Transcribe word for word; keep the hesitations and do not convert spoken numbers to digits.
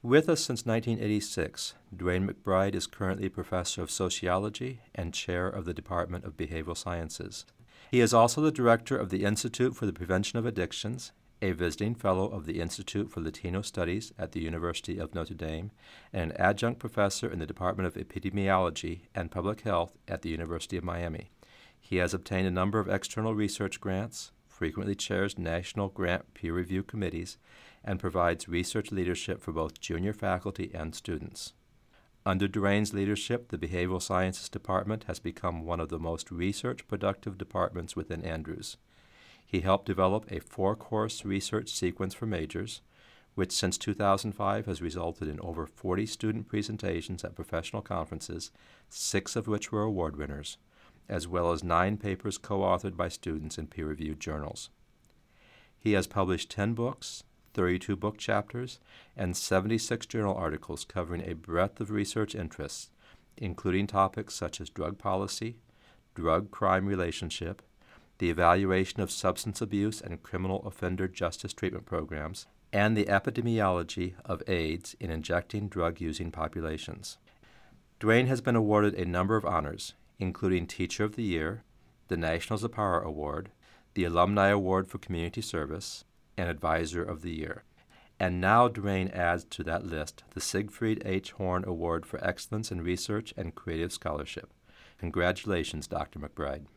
With us since nineteen eighty-six, Dwayne McBride is currently Professor of Sociology and Chair of the Department of Behavioral Sciences. He is also the Director of the Institute for the Prevention of Addictions, a visiting fellow of the Institute for Latino Studies at the University of Notre Dame, and an adjunct professor in the Department of Epidemiology and Public Health at the University of Miami. He has obtained a number of external research grants, frequently chairs national grant peer review committees, and provides research leadership for both junior faculty and students. Under Dwayne's leadership, the Behavioral Sciences Department has become one of the most research-productive departments within Andrews. He helped develop a four-course research sequence for majors, which since two thousand five has resulted in over forty student presentations at professional conferences, six of which were award winners, as well as nine papers co-authored by students in peer-reviewed journals. He has published ten books, thirty-two book chapters, and seventy-six journal articles covering a breadth of research interests, including topics such as drug policy, drug-crime relationship, the evaluation of substance abuse and criminal offender justice treatment programs, and the epidemiology of AIDS in injecting drug-using populations. Dwayne has been awarded a number of honors, including Teacher of the Year, the National Zapara Award, the Alumni Award for Community Service, and Advisor of the Year. And now Dwayne adds to that list the Siegfried H. Horn Award for Excellence in Research and Creative Scholarship. Congratulations, Doctor McBride.